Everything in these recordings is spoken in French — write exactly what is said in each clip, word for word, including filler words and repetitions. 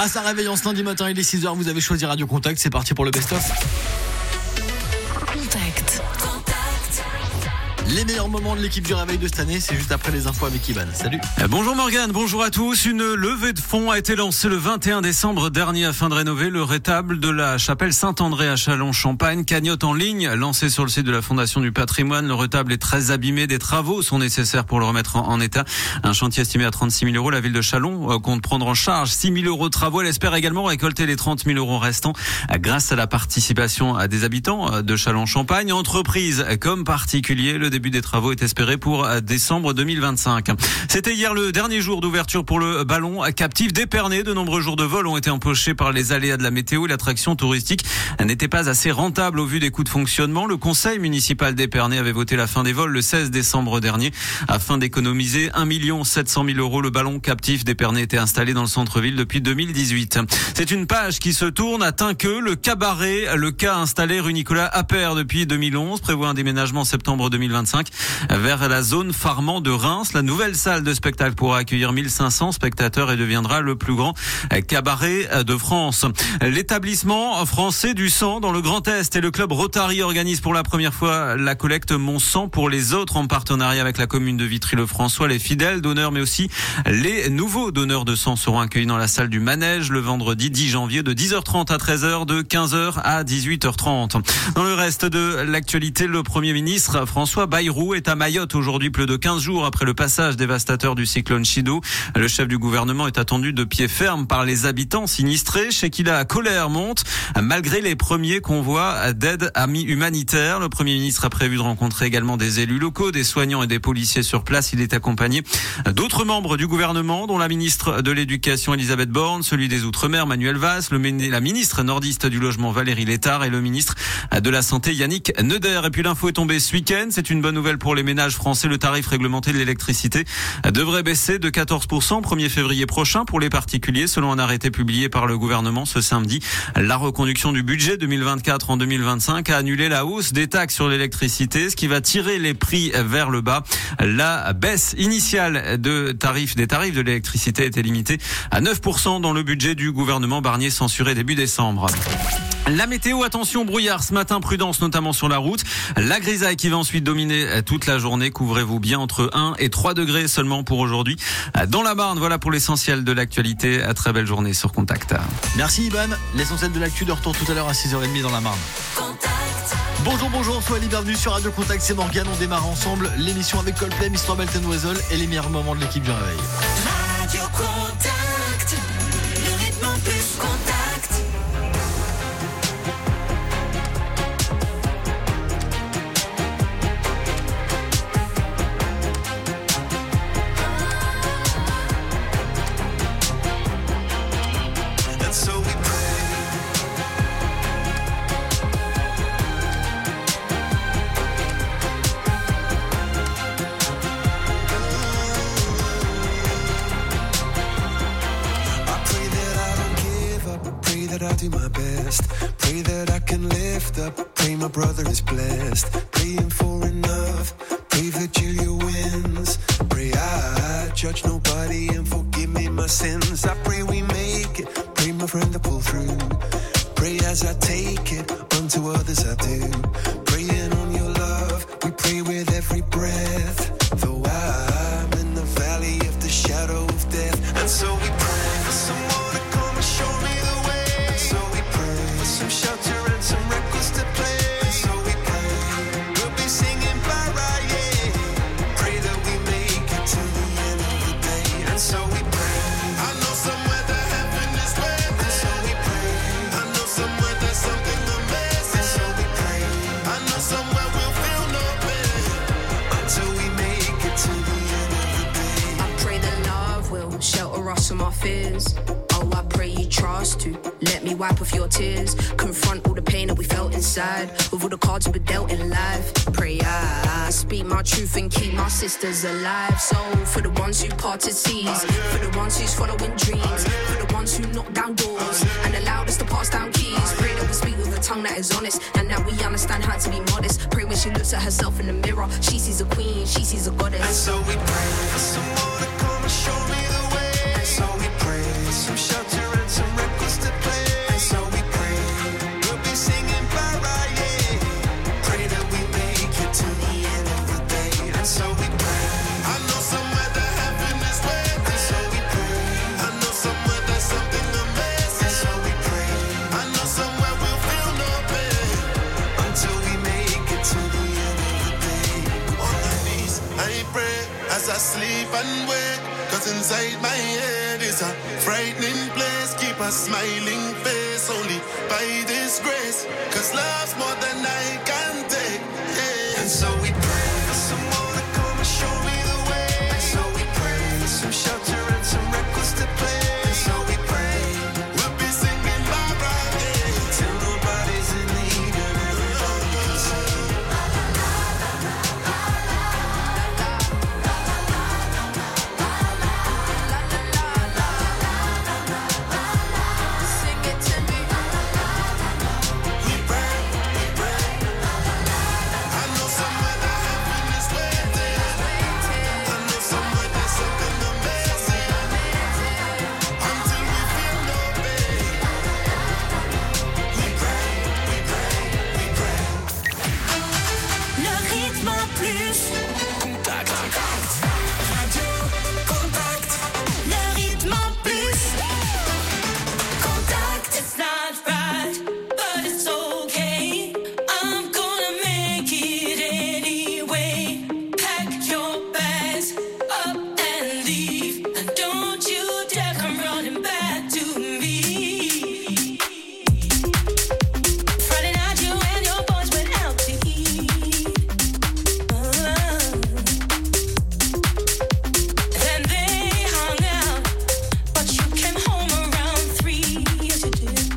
À sa réveil en ce lundi matin, il est six heures, vous avez choisi Radio Contact, c'est parti pour le best-of. Contact. Les meilleurs moments de l'équipe du réveil de cette année, c'est juste après les infos avec Ivan. Salut. Bonjour Morgane, bonjour à tous. Une levée de fonds a été lancée le vingt et un décembre dernier afin de rénover le rétable de la chapelle Saint-André à Châlons-Champagne. Cagnotte en ligne lancée sur le site de la Fondation du Patrimoine. Le rétable est très abîmé. Des travaux sont nécessaires pour le remettre en, en état. Un chantier estimé à trente-six mille euros. La ville de Châlons euh, compte prendre en charge six mille euros de travaux. Elle espère également récolter les trente mille euros restants euh, grâce à la participation à des habitants euh, de Châlons-Champagne. Entreprises euh, comme particuliers. Le début des travaux est espéré pour décembre deux mille vingt-cinq. C'était hier le dernier jour d'ouverture pour le ballon captif d'Épernay. De nombreux jours de vol ont été empochés par les aléas de la météo. L'attraction touristique n'était pas assez rentable au vu des coûts de fonctionnement. Le conseil municipal d'Épernay avait voté la fin des vols le seize décembre dernier afin d'économiser un million sept cent mille euros. Le ballon captif d'Épernay était installé dans le centre-ville depuis deux mille dix-huit. C'est une page qui se tourne à Tinqueux. Le cabaret, le cas installé rue Nicolas Appert depuis deux mille onze, prévoit un déménagement en septembre deux mille vingt-cinq vers la zone Farman de Reims. La nouvelle salle de spectacle pourra accueillir mille cinq cents spectateurs et deviendra le plus grand cabaret de France. L'établissement français du sang dans le Grand Est et le club Rotary organisent pour la première fois la collecte Mon sang pour les autres en partenariat avec la commune de Vitry-le-François. Les fidèles donneurs mais aussi les nouveaux donneurs de sang seront accueillis dans la salle du Manège le vendredi dix janvier de dix heures trente à treize heures, de quinze heures à dix-huit heures trente. Dans le reste de l'actualité, le Premier ministre François Bayrou est à Mayotte aujourd'hui, plus de quinze jours après le passage dévastateur du cyclone Chido. Le chef du gouvernement est attendu de pied ferme par les habitants sinistrés, chez qui la colère monte malgré les premiers convois d'aide humanitaire. Le Premier ministre a prévu de rencontrer également des élus locaux, des soignants et des policiers sur place. Il est accompagné d'autres membres du gouvernement, dont la ministre de l'Éducation Elisabeth Borne, celui des Outre-mer Manuel Valls, le, la ministre nordiste du Logement Valérie Létard et le ministre de la Santé Yannick Neuder. Et puis l'info est tombée ce week-end. C'est une bonne nouvelle pour les ménages français. Le tarif réglementé de l'électricité devrait baisser de quatorze pour cent premier février prochain pour les particuliers, selon un arrêté publié par le gouvernement ce samedi. La reconduction du budget deux mille vingt-quatre en deux mille vingt-cinq a annulé la hausse des taxes sur l'électricité, ce qui va tirer les prix vers le bas. La baisse initiale de tarifs, des tarifs de l'électricité était limitée à neuf pour cent dans le budget du gouvernement Barnier censuré début décembre. La météo, attention, brouillard ce matin, prudence notamment sur la route. La grisaille qui va ensuite dominer toute la journée. Couvrez-vous bien, entre un et trois degrés seulement pour aujourd'hui. Dans la Marne, voilà pour l'essentiel de l'actualité. À très belle journée sur Contact. Merci Ivan. L'essentiel de l'actu de retour tout à l'heure à six heures trente dans la Marne. Contact. Bonjour, bonjour, soyez bienvenue sur Radio Contact, c'est Morgane. On démarre ensemble l'émission avec Coldplay, mister Belton Weasel et les meilleurs moments de l'équipe du réveil. Radio Contact, le rythme en plus Contact. I do my best. Pray that I can lift up. Pray my brother is blessed. Praying for enough. Pray Virgilia wins. Pray I judge nobody and forgive me my sins. I pray we make it. Pray my friend to pull through. Pray as I take it. Unto others I do. Praying on your love. We pray with every breath. Though I'm in the valley of the shadow of death. And so we pray for someone to come and show me the way. Some shelter and some records to play. And so we pray, we'll be singing Mariah. Pray that we make it to the end of the day. And so we pray, I know somewhere the heaven is waiting. And so we pray, I know somewhere there's something amazing. And so we pray, I know somewhere we'll feel no pain until we make it to the end of the day. I pray that love will shelter us from our fears. Oh, I pray you trust to let me wipe off your tears. Confront all the pain that we felt inside with all the cards we were dealt in life. Pray I speak my truth and keep my sisters alive. So for the ones who parted seas, for the ones who's following dreams, for the ones who knock down doors and allowed us to pass down keys. Pray that we speak with a tongue that is honest and that we understand how to be modest. Pray when she looks at herself in the mirror, she sees a queen, she sees a goddess. And so we pray for someone to come and show me the way. And so we pray some shelter and some rest. as I sleep and wake. Cause inside my head is a frightening place. Keep a smiling face only by this grace. Cause love's more than I can take. Yeah. And so we pray for someone to come and show me the way. And so we pray for some shelter and some records to play. And so we pray we'll be singing Barbara Day till nobody's in need and everybody can sing. Sing it to me. We pray, we pray. I know somewhere that heaven is waiting. I know somewhere there's something amazing. Until we feel no pain. We pray, we pray, we pray. Le rythme plus. Contact. Radio Contact. Le rythme plus. Contact. It's not right, but it's okay. I'm gonna make it anyway. Pack your bags up and leave. And don't you dare come running back to me. Friday night, you and your boys went out to eat. Then they hung out, but you came home around three. Yes, you did.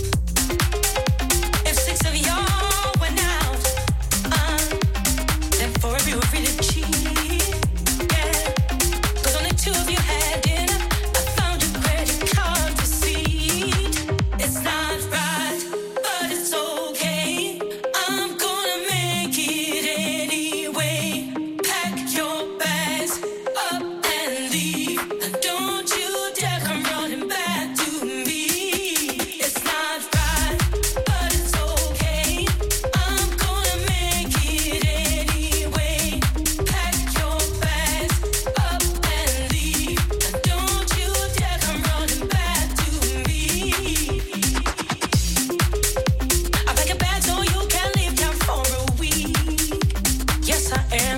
If six of y'all went out, uh, then four of you were free to cheat. Yeah, 'cause only two of you had dinner. I found your credit card receipt. It's not right, but it's okay. I'm gonna make it anyway. Pack your bags up and leave. And don't you dare come running back to me. It's not right, but it's okay. I'm gonna make it anyway. Pack your bags up and leave. And don't you dare come running back to me. I pack a bag so you can leave town for a week. Yes, I am.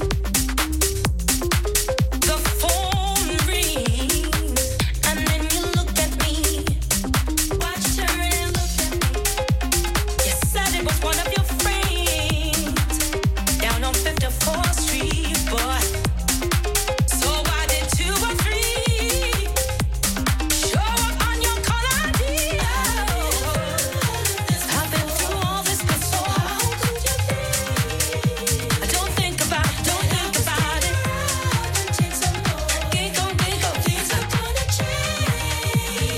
The phone rings, and then you look at me. Watch, turn and look at me. You said it was one of your friends down on fifty-fourth Street, boy. So why did two or three show up on your call I D? I've been through all this before. How could you think? Don't think about it, don't think about it. Think on, think on, things are gonna change.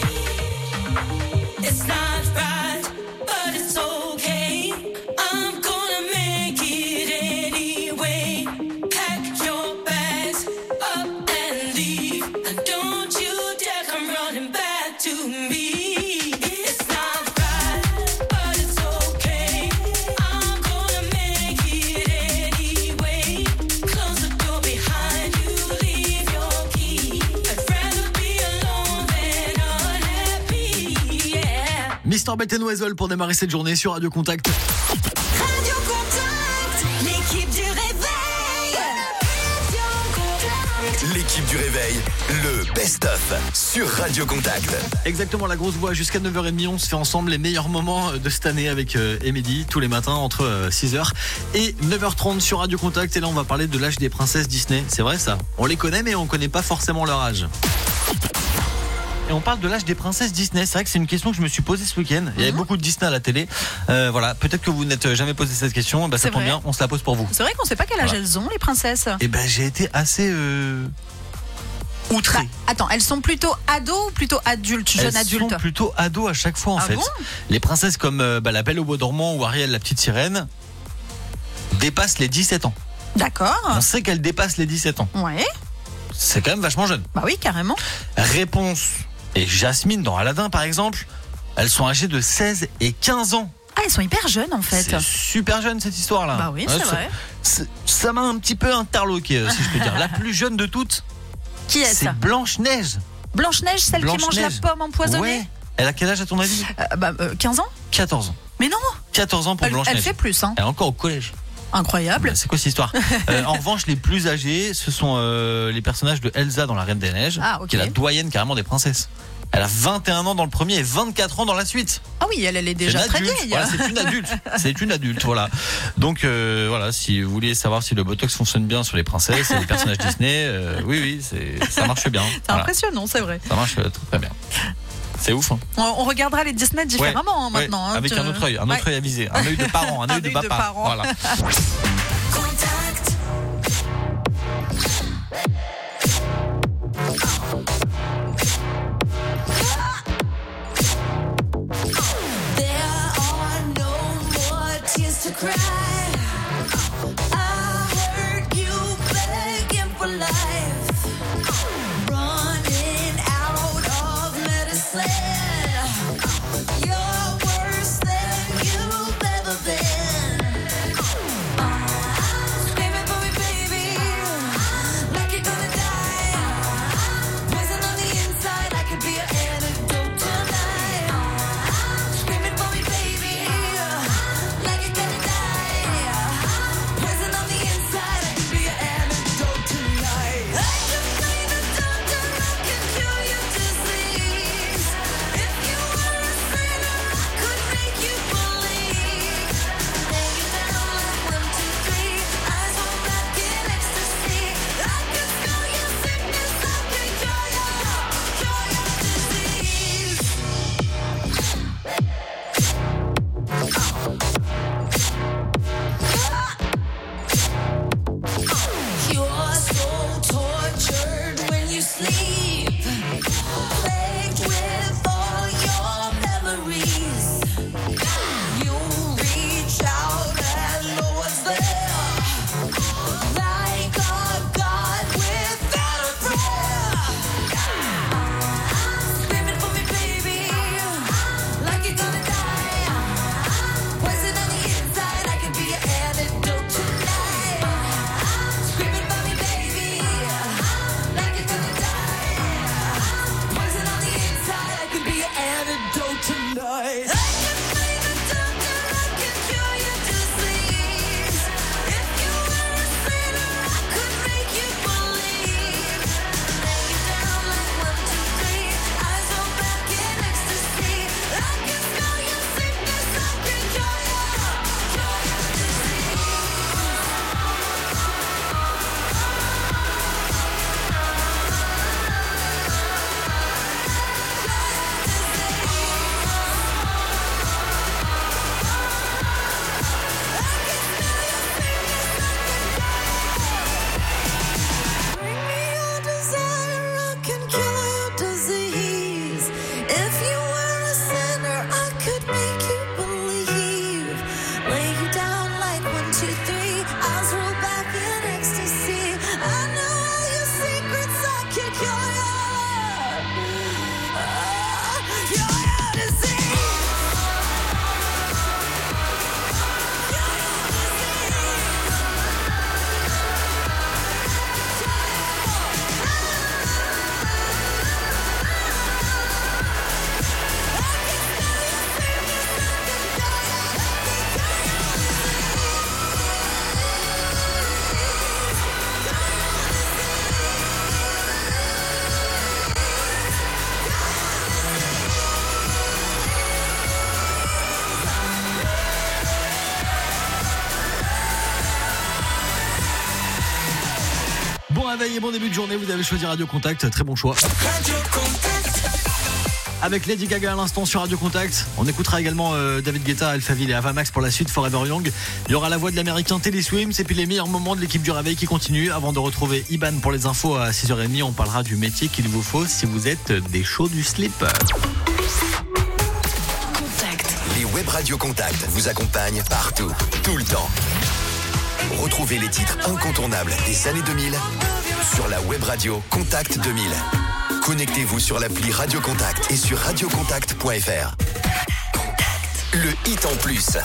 It's not right, but it's okay. I'm gonna make it anyway. Pack your bags up and leave. And don't you dare come running back to me. It's not right, but it's okay. I'm gonna make it anyway. Close the door behind you, leave your key. I'd rather be alone than unhappy, yeah. Mister Belt and Weasel pour démarrer cette journée sur Radio Contact. Radio Contact, l'équipe du réveil. Radio Contact. L'équipe du réveil, le best-of sur Radio Contact. Exactement, la grosse voix jusqu'à neuf heures trente. On se fait ensemble les meilleurs moments de cette année avec euh, Emily tous les matins entre euh, six heures et neuf heures trente sur Radio Contact. Et là, on va parler de l'âge des princesses Disney. C'est vrai ça. On les connaît, mais on connaît pas forcément leur âge. Et on parle de l'âge des princesses Disney. C'est vrai que c'est une question que je me suis posée ce week-end. Il y avait beaucoup de Disney à la télé. Euh, voilà, peut-être que vous n'êtes jamais posé cette question. Bah, ça C'est tombe vrai. bien, on se la pose pour vous. C'est vrai qu'on sait pas quel âge Voilà. elles ont, les princesses. Et ben j'ai été assez euh, outré. Bah, attends, elles sont plutôt ados ou plutôt adultes, jeunes Elles adultes? sont plutôt ados à chaque fois en Ah fait. bon Les princesses comme euh, bah, la Belle au Bois dormant ou Ariel la petite sirène dépassent les dix-sept ans. D'accord. On sait qu'elles dépassent les dix-sept ans. Ouais. C'est quand même vachement jeune. Bah oui, carrément. Réponse. Et Jasmine dans Aladdin par exemple, elles sont âgées de seize et quinze ans. Ah, elles sont hyper jeunes en fait. C'est super jeune cette histoire là. Bah oui, c'est vrai. c'est- Ça m'a un petit peu interloqué euh, si je peux dire. La plus jeune de toutes, Qui est-ce? c'est Blanche-Neige. Blanche-Neige, celle qui mange la Blanche-Neige. pomme empoisonnée? Ouais. Elle a quel âge à ton avis? Euh, bah, euh, quinze ans? quatorze ans. Mais non. quatorze ans pour Elle, Blanche-Neige. elle fait plus, hein. Elle est encore au collège. Incroyable. C'est quoi cette histoire? euh, En revanche, les plus âgés, ce sont euh, les personnages de Elsa dans La Reine des Neiges, ah, okay. qui est la doyenne carrément des princesses. Elle a vingt et un ans dans le premier et vingt-quatre ans dans la suite. Ah oui, elle, elle est déjà c'est très adulte. vieille. Voilà, c'est une adulte. C'est une adulte, voilà. Donc euh, voilà, si vous voulez savoir si le Botox fonctionne bien sur les princesses et les personnages Disney, euh, oui, oui, c'est, ça marche bien. C'est voilà. impressionnant, c'est vrai. Ça marche très, très bien. C'est ouf. Hein. On, on regardera les Disney différemment hein, ouais, maintenant. Ouais, hein, avec tu... un autre œil, un autre ouais. œil à viser, un œil de parent, un œil de papa. Parent. Voilà. To cry, I heard you begging for life, running out of medicine. You're worse than you've ever been. I'm screaming for me, baby, like you're gonna die. Poison on the inside, I could be an antidote tonight. I'm screaming for me, baby, like you're gonna die. Poison on the inside, I could be an antidote tonight. I can play the doctor, I can cure your disease. If you were a sinner, I could make you believe. Lay you down like one, two, three, eyes roll back in ecstasy. I can spell your sickness, I can cure your, cure your disease. You're so tortured when you sleep, plagued with all your memories. You reach out and no one's there, like a god without a prayer. Screaming for me, baby, like you're gonna die. Poison on the inside, I could be your antidote tonight. Screaming for me, baby, like you're gonna die. Poison on the inside, I could be your antidote tonight. I can play the doctor, I can cure your disease. If you were a sinner, I could make you believe. Lay you down like one, two, three, eyes roll back in ecstasy. I can spell your sickness, I can cure your, cure your disease. Bring me your desire, I can cure your disease. If you were a sinner, I could make you believe. Lay you down like one, two, three, eyes roll back in ecstasy. I know all your secrets, I can cure your, uh, cure your disease. Bon réveil et bon début de journée, vous avez choisi Radio Contact, très bon choix. Radio Contact. Avec Lady Gaga à l'instant sur Radio Contact. On écoutera également euh, David Guetta, Alphaville et Avamax pour la suite, Forever Young. Il y aura la voix de l'américain Teddy Swims et puis les meilleurs moments de l'équipe du réveil qui continue. Avant de retrouver Iban pour les infos à six heures trente, on parlera du métier qu'il vous faut si vous êtes des chauds du slip. Les web radio Contact vous accompagnent partout, tout le temps. Retrouvez les titres incontournables des années deux mille sur la web radio Contact deux mille. Connectez-vous sur l'appli Radio Contact et sur radio contact point f r. Le hit en plus.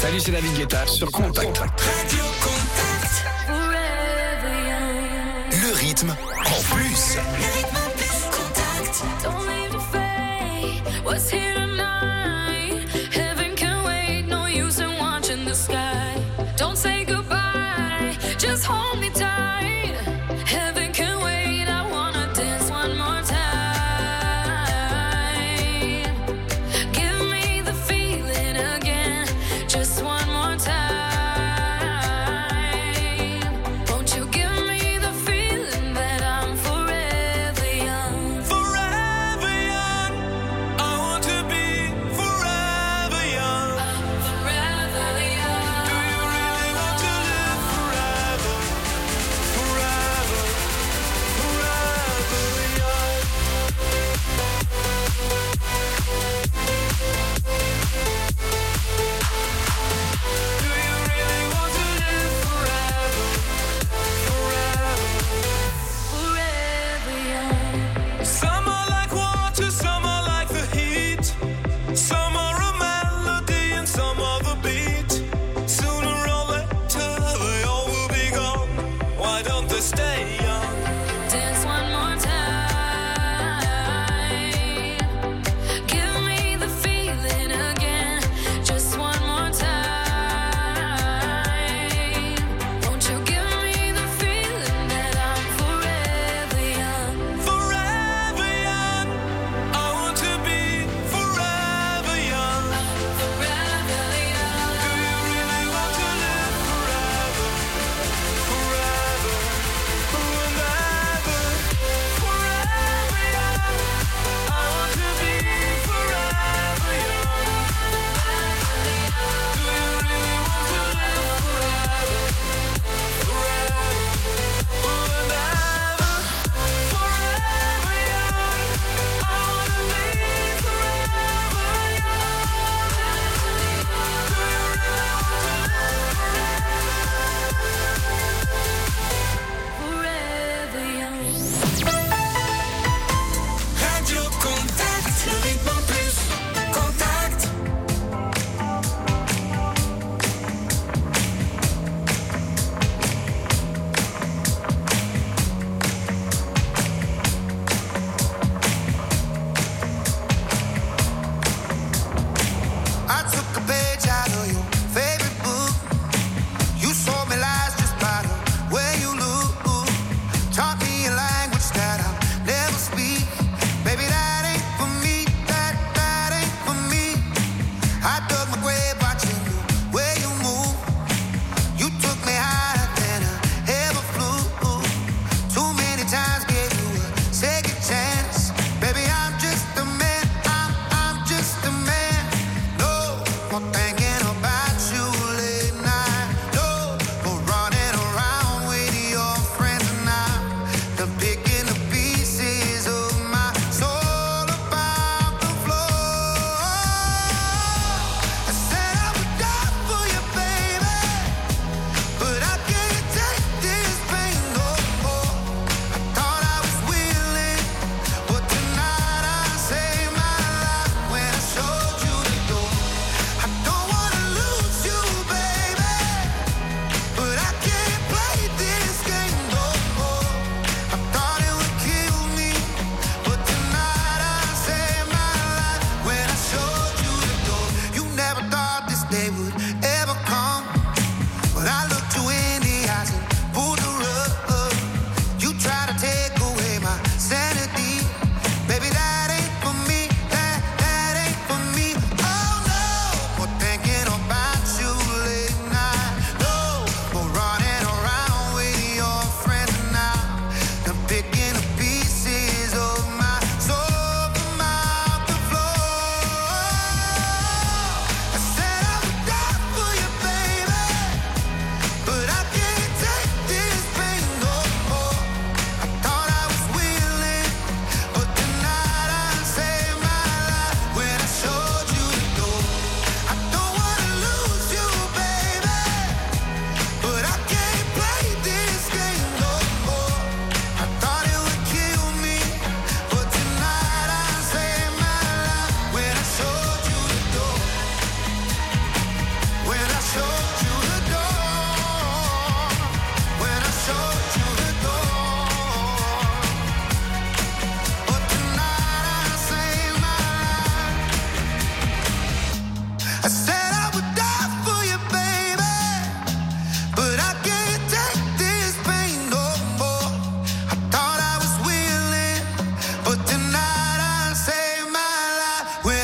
Salut, c'est David Guetta sur Contact. Radio Contact. Forever young. Le rythme en plus. Le rythme en plus. Contact. Don't leave the fate. What's here tonight? Heaven can wait. No use in watching the sky. Don't say goodbye. Just hold me tight. Heaven can wait. I wanna dance one more time. Give me the feeling again. Just one more time. Won't you give me the feeling that I'm forever young? Forever young. I want to be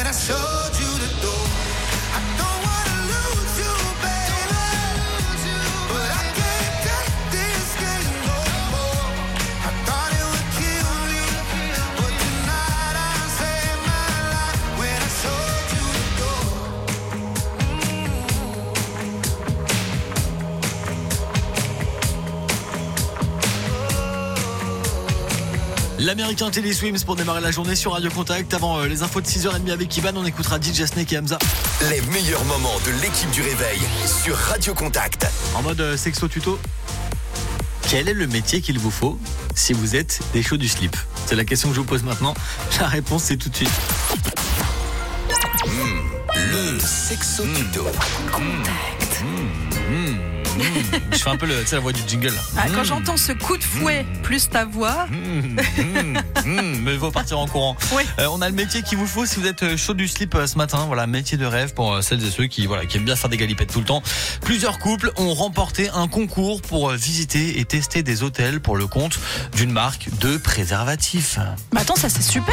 I showed you the door. I don't wanna lose you, baby, but I can't take this game no more. I thought it would kill me, but tonight I saved my life when I showed you the door. L'américain Teddy Swims pour démarrer la journée sur Radio Contact. Avant euh, les infos de six heures trente avec Ivan, on écoutera D J Snake et Hamza. Les meilleurs moments de l'équipe du réveil sur Radio Contact. En mode euh, sexo tuto. Quel est le métier qu'il vous faut si vous êtes des chauds du slip? C'est la question que je vous pose maintenant. La réponse, c'est tout de suite. Mmh, le sexo tuto. Contact. Mmh, mmh, mmh. Je fais un peu le, tu sais, la voix du jingle. Ah, quand Mmh. j'entends ce coup de fouet Mmh. plus ta voix, Mmh, mmh, mmh, mais il faut partir en courant. Oui. Euh, on a le métier qu'il vous faut si vous êtes chaud du slip euh, ce matin. Voilà, métier de rêve pour euh, celles et ceux qui, voilà, qui aiment bien faire des galipettes tout le temps. Plusieurs couples ont remporté un concours pour euh, visiter et tester des hôtels pour le compte d'une marque de préservatifs. bah attends, ça c'est super.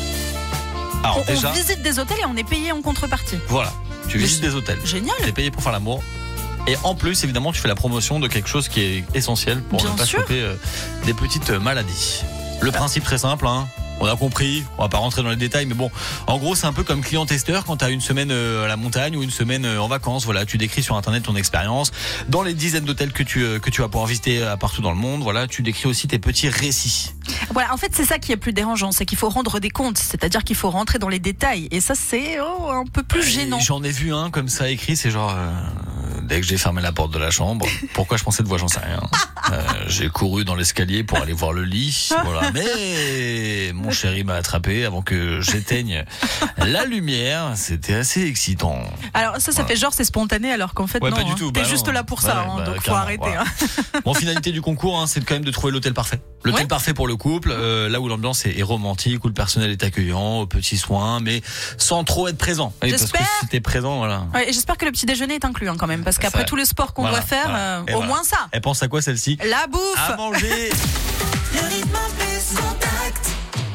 Alors On, on déjà, visite des hôtels et on est payé en contrepartie. voilà, tu Mais visites des hôtels. Génial. T'es payé pour faire l'amour. Et en plus, évidemment, tu fais la promotion de quelque chose qui est essentiel pour Bien ne pas sûr. choper euh, des petites euh, maladies. Le principe très simple, hein. On a compris, on va pas rentrer dans les détails, mais bon, en gros, c'est un peu comme client-testeur quand tu as une semaine euh, à la montagne ou une semaine euh, en vacances. Voilà, tu décris sur Internet ton expérience. Dans les dizaines d'hôtels que tu, euh, que tu vas pouvoir visiter euh, partout dans le monde, voilà, tu décris aussi tes petits récits. Voilà, en fait, c'est ça qui est plus dérangeant, c'est qu'il faut rendre des comptes, c'est-à-dire qu'il faut rentrer dans les détails. Et ça, c'est oh, un peu plus gênant. Et j'en ai vu un comme ça écrit, c'est genre euh, dès que j'ai fermé la porte de la chambre, pourquoi je pensais de voix, j'en sais rien. Euh, j'ai couru dans l'escalier pour aller voir le lit, voilà. Mais mon chéri m'a attrapé avant que j'éteigne la lumière. C'était assez excitant. Alors ça, ça Voilà. fait genre c'est spontané, alors qu'en fait Ouais, non. pas du hein. tout. T'es Bah juste non. là pour Ouais, ça, hein, bah, donc faut carrément, arrêter. voilà. hein. Bon, finalité du concours, hein, c'est quand même de trouver l'hôtel parfait. L'hôtel Ouais. parfait pour le couple, euh, là où l'ambiance est, est romantique, où le personnel est accueillant, aux petits soins, mais sans trop être présent. Oui, parce que J'espère. si t'es présent, voilà. Ouais, et j'espère que le petit déjeuner est inclus hein, quand même, parce qu'après Ça- tous les sports qu'on voilà, doit faire, voilà. euh, Et au voilà. moins ça. Elle pense à quoi celle-ci? La bouffe. À manger. Le rythme plus contact.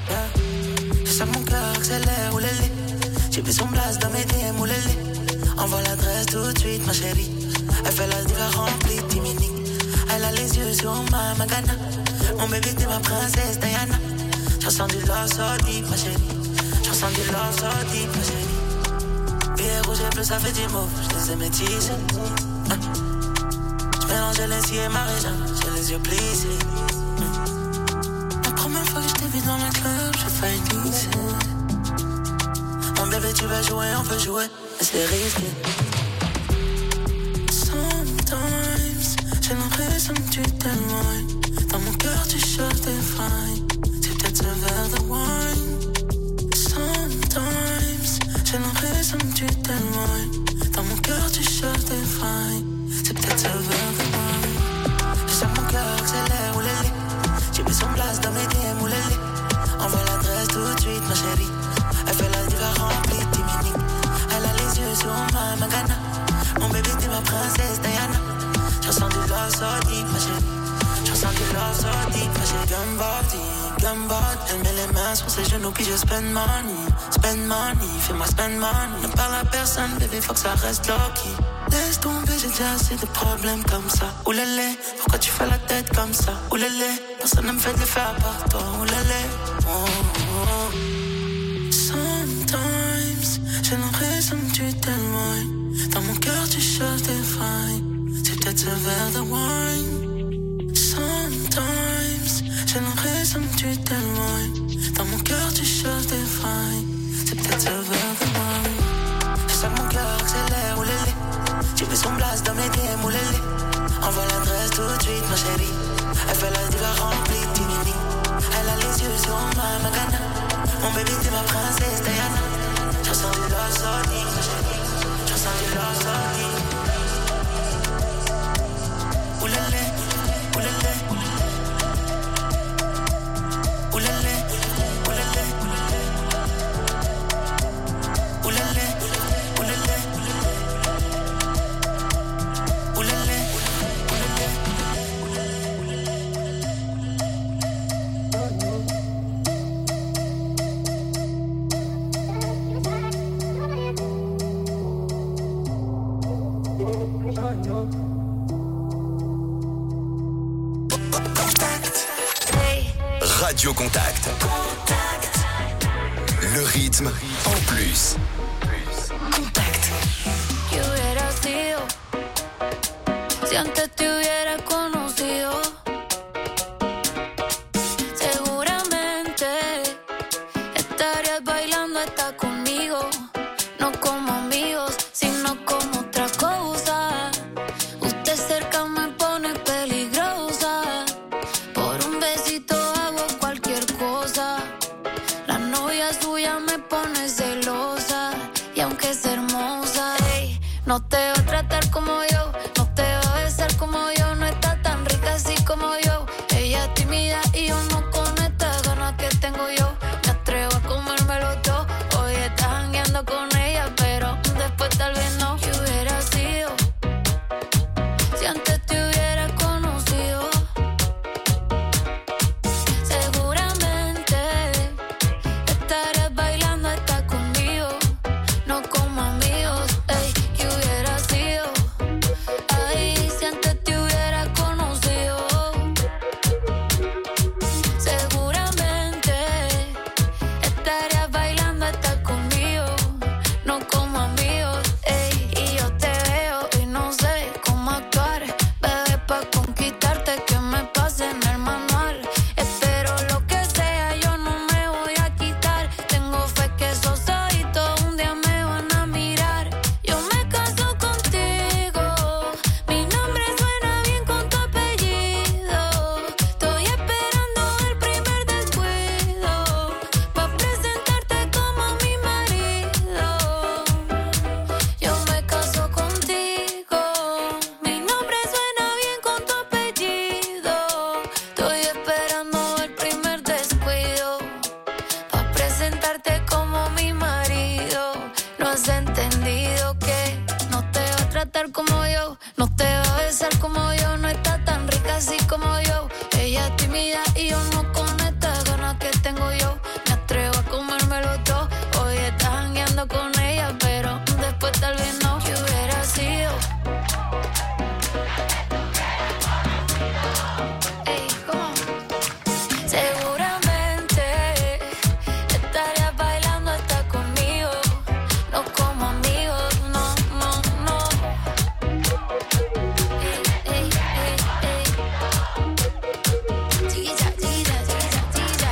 Je sens mon cœur accélère, oulélé. J'ai vu son blast dans mes D M, oulélé. Envoie l'adresse tout de suite, ma chérie. Elle fait la diva remplie de timinique. Elle a les yeux sur ma magana. Mon bébé, t'es ma princesse Diana. Je ressens du love so deep, ma chérie. Je ressens du love so deep, ma chérie. Billet rouge et bleu, ça fait dix mots. Je les ai métissés. Hein. Je mélange les cils et ma région. J'ai les yeux plissés. La première fois que je t'ai vu dans le club, j'ai failli glisser. Mon bébé, tu veux jouer, on peut jouer, mais c'est risqué. Sometimes, j'ai l'impression que tu t'éloignes. Dans mon cœur, tu cherches des failles. C'est peut-être ce verre de wine. Sometimes, j'ai l'impression que tu t'éloignes. Dans mon cœur, tu cherches des failles. C'est peut-être ce verre de wine. Je sens mon cœur accélère, oulélé. J'ai mis son blast dans mes D M, oulélé. Envoie l'adresse tout de suite, ma chérie. Elle fait la diva remplie de timinique. Elle a les yeux sur ma magana. Mon bébé, t'es ma princesse Diana. Je ressens du love so deep, ma chérie. Je ressens du love so deep, ma chérie. Gun body, gun body. Elle met les mains sur ses genoux, puis je spend money. Spend money, fais-moi spend money. Ne parle à personne, bébé, faut que ça reste low-key. Laisse tomber, j'ai déjà assez de problèmes comme ça. Oulélé, pourquoi tu fais la tête comme ça? Oulélé, personne ne me fait de l'effet à part toi. Oulélé, oh, oh. Sometimes, j'ai l'impression que tu t'éloignes. Dans mon cœur, tu cherches des failles. C'est peut-être ce verre de wine. Sometimes, j'ai l'impression que tu t'éloignes. Dans mon cœur, tu cherches des failles. C'est peut-être ce verre de wine. Je sens mon cœur accélère, oulélé. J'ai vu son blast dans mes D M, oulélé. Envoie l'adresse tout de suite, ma chérie. Elle fait la diva remplie de timinique. Elle a les yeux sur ma magana. Mon bébé, t'es ma princesse Diana. Je ressens du love so deep, ma chérie. Je ressens du love so deep. Oulélé, oulélé. Oulélé, oulélé. Oulélé, oulélé. Oulélé, oulélé. Radio Contact. Le rythme en plus. Contact. Que hubiera sido si antes te hubiera conocido? Seguramente estarías bailando hasta conmigo, no como amigos, sino como otra cosa. Usted cerca me pone peligrosa, por un besito hago cualquier cosa. La novia suya me pone celosa, y aunque es hermosa, ey, no te va a tratar como yo, no te va a besar como yo, no está tan rica así como yo. Ella es tímida y yo no con estas ganas que tengo yo. Me atrevo a comérmelo todo, hoy estás jangueando con ella, pero después tal vez no. ¿Qué hubiera sido si antes te hubiera conocido? Seguramente estarías bailando hasta conmigo, no como amigos, ey. ¿Qué hubiera sido? Ay, si antes te hubiera conocido. Seguramente estarías bailando hasta conmigo, no como amigos, ey. Y yo te veo y no sé cómo actuar, bebé, pa' conquistarte que me pase en el manual. Espero lo que sea, yo no me voy a quitar. Tengo fe que esos ojitos un día me van a mirar. Yo me caso contigo, mi nombre suena bien con tu apellido. Estoy esperando el primer descuido, pa' presentarte como mi marido. Yo me caso contigo, mi nombre suena bien con tu apellido. Estoy esperando el primer descuido, pa' presentarte como mi marido. No has entendido que no te va a tratar como yo, no te va a besar como yo, no está tan rica así como yo. Ella es tímida y yo no con estas ganas que tengo yo. Me atrevo a comérmelo todo, hoy estás jangueando con ella, pero después tal vez no. ¿Qué hubiera sido? Ey, ¿cómo? Seguramente estarías bailando hasta conmigo, no como amigos, no, no, no. Ey, ey, ey, ey. Chiquilla, chiquilla, chiquilla, chiquilla.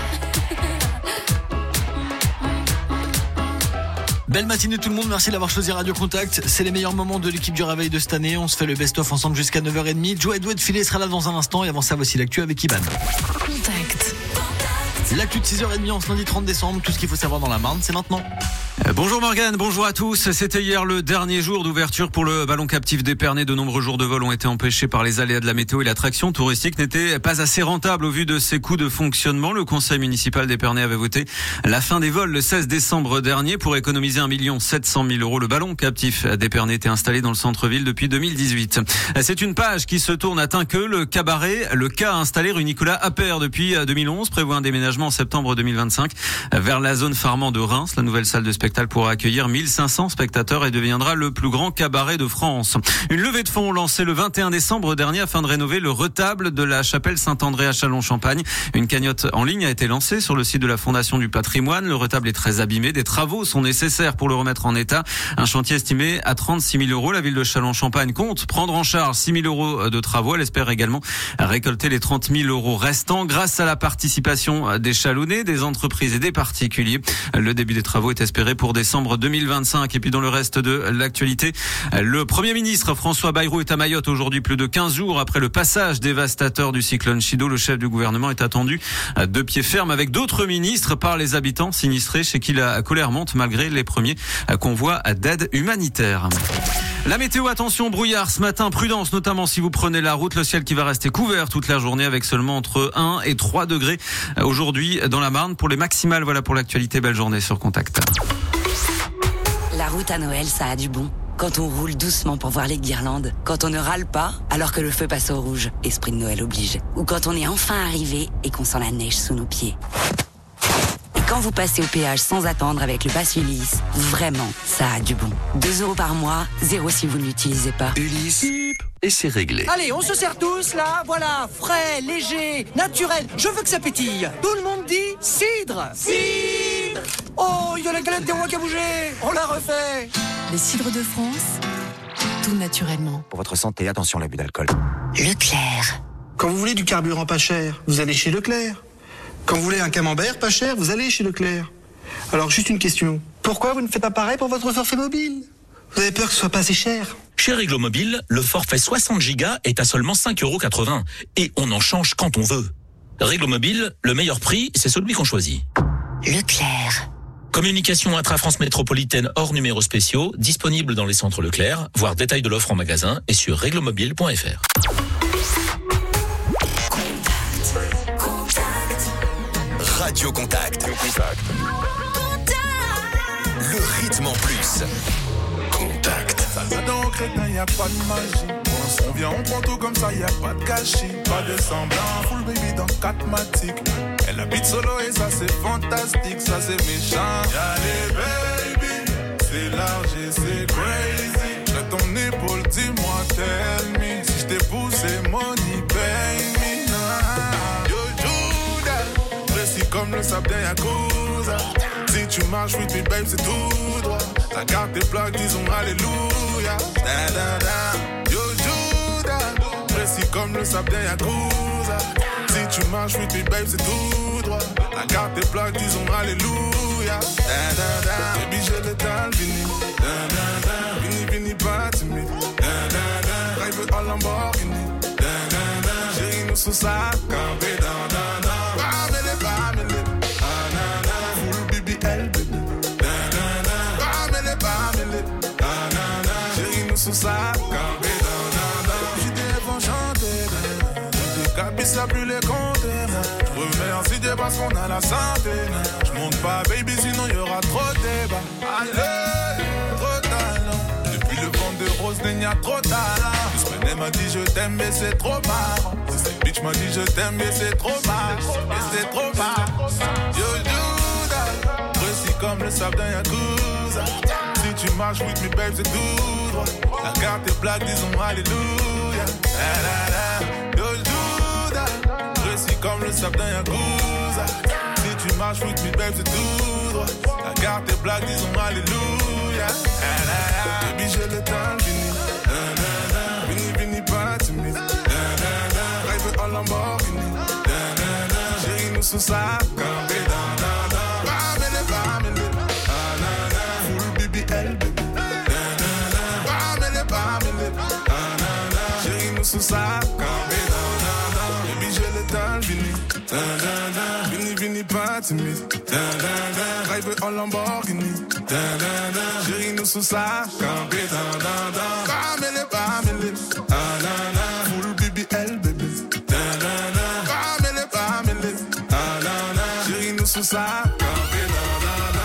Belle matinée tout le monde, merci d'avoir choisi Radio Contact. C'est les meilleurs moments de l'équipe du réveil de cette année. On se fait le best-of ensemble jusqu'à neuf heures trente. Joe Edouard Filet sera là dans un instant et avant ça, voici l'actu avec Iban. Contact. L'actu de six heures trente en ce lundi trente décembre. Tout ce qu'il faut savoir dans la Marne, c'est maintenant. Euh, Bonjour Morgane, bonjour à tous. C'était hier le dernier jour d'ouverture pour le ballon captif d'Épernay. De nombreux jours de vol ont été empêchés par les aléas de la météo et l'attraction touristique n'était pas assez rentable au vu de ses coûts de fonctionnement. Le conseil municipal d'Épernay avait voté la fin des vols le seize décembre dernier pour économiser un million sept cent mille euros. Le ballon captif d'Épernay était installé dans le centre-ville depuis deux mille dix-huit. C'est une page qui se tourne à Tinqueux. Le cabaret, le K installé rue Nicolas Appert depuis deux mille onze, prévoit un déménagement en septembre deux mille vingt-cinq vers la zone Farman de Reims. La nouvelle salle de spectacle pourra accueillir mille cinq cents spectateurs et deviendra le plus grand cabaret de France. Une levée de fonds lancée le vingt et un décembre dernier afin de rénover le retable de la chapelle Saint-André à Châlons-Champagne. Une cagnotte en ligne a été lancée sur le site de la Fondation du Patrimoine. Le retable est très abîmé. Des travaux sont nécessaires pour le remettre en état. Un chantier estimé à trente-six mille euros. La ville de Châlons-Champagne compte prendre en charge six mille euros de travaux. Elle espère également récolter les trente mille euros restants grâce à la participation des Chalonnais, des entreprises et des particuliers. Le début des travaux est espéré pour décembre deux mille vingt-cinq. Et puis dans le reste de l'actualité, le Premier ministre François Bayrou est à Mayotte aujourd'hui, plus de quinze jours après le passage dévastateur du cyclone Chido. Le chef du gouvernement est attendu de pied ferme avec d'autres ministres par les habitants sinistrés chez qui la colère monte malgré les premiers convois d'aide humanitaire. La météo, attention, brouillard ce matin, prudence notamment si vous prenez la route, le ciel qui va rester couvert toute la journée avec seulement entre un et trois degrés aujourd'hui dans la Marne. Pour les maximales, voilà pour l'actualité, belle journée sur Contact. La route à Noël, ça a du bon. Quand on roule doucement pour voir les guirlandes, quand on ne râle pas alors que le feu passe au rouge, esprit de Noël oblige. Ou quand on est enfin arrivé et qu'on sent la neige sous nos pieds. Quand vous passez au péage sans attendre avec le pass Ulysse, vraiment, ça a du bon. deux euros par mois, zéro si vous ne l'utilisez pas. Ulysse, et c'est réglé. Allez, on se sert tous, là. Voilà, frais, léger, naturel. Je veux que ça pétille. Tout le monde dit cidre. Cidre. Oh, il y a la galette des rois qui a bougé. On la refait. Les cidres de France, tout naturellement. Pour votre santé, attention à l'abus d'alcool. Leclerc. Quand vous voulez du carburant pas cher, vous allez chez Leclerc. Quand vous voulez un camembert pas cher, vous allez chez Leclerc. Alors, juste une question. Pourquoi vous ne faites pas pareil pour votre forfait mobile? Vous avez peur que ce soit pas assez cher? Chez Réglo Mobile, le forfait soixante gigas est à seulement cinq euros quatre-vingts. Et on en change quand on veut. Réglo Mobile, le meilleur prix, c'est celui qu'on choisit. Leclerc. Communication intra-France métropolitaine hors numéros spéciaux, disponible dans les centres Leclerc, voir détail de l'offre en magasin et sur réglomobile point f r. Radio Contact. Le rythme en plus. Contact. Salvador crétin, y a pas de magie. On s'en vient, on prend tout comme ça, y a pas de gâchis. Pas de semblant, full baby dans quatre matiques. Elle habite solo et ça c'est fantastique, ça c'est méchant. Y'a les baby, c'est large et c'est crazy. J'ai ton épaule, dis-moi, tell me. Si je t'ai poussé, money, pay me. Nah. Yo, Judas, précis comme le sable d'un Yakuza. Si tu marches with me, babe, c'est tout droit. Ta carte est plaque, disons alléluia. Da, da, da. Yo, Judas, précis comme le sable d'un Yakuza. Si tu marches with me, babe, c'est tout droit. La carte est plaque, disons alléluia. Da, da, da. Baby, j'ai le temps, vini. Da, da, da. Vini, vini, pas timide. Da, da, da. Drive en Lamborghini. Da, da, da. Chérie, nous sous ça, campé, da, da, da. Bamele, bamele. Ah, na, na. Full B B L, baby. Da, da, da. Bamele, bamele. Ah, na, na. Chérie, nous sous ça, campé, da, da, da. J'étais bon chanter, da. Cabis à plus les compter. Je remercie Dieu parce qu'on a la santé. Je monte pas baby sinon y aura trop de débat. Allez, trop de talent. Depuis le vent de rose il y a trop de talent. Jusqu'à m'a dit je t'aime mais c'est trop marrant. Cette bitch m'a dit je t'aime mais c'est trop marrant. Mais c'est trop marrant. Yo Judas, précis comme le sable d'un Yakuza. Si tu marches with me babe c'est tout droit. La carte est plaque disons alléluia. La, la, la. Yo Judas, précis comme le sable d'un Yakuza. Si tu marches with me babe c'est tout droit. La carte est plaque disons alléluia. La, la, la. Baby j'ai le temps fini. La, la, la. Vini vini pas timide. La, la, la. Drive en Lamborghini. La, la, la. Chérie nous sous ça campé dans dans dans. Bamele bamele. Ah la la. Full B B L baby. La la la. Bamele bamele. Ah la la. Chérie nous sous ça campé dans dans dans. Baby j'ai le temps fini. Da, da, da. Vini, vini, pas timide. Da, da, da. Drive en Lamborghini. Da, da, da. Chérie, nous sous ça. Campé, da, da, da. Bamele, bamele. Ah, la, la. Full B B L, baby. Da, da, da. Bamele, bamele. Ah, la, la. Chérie, nous sous ça. Campé, da, da, da.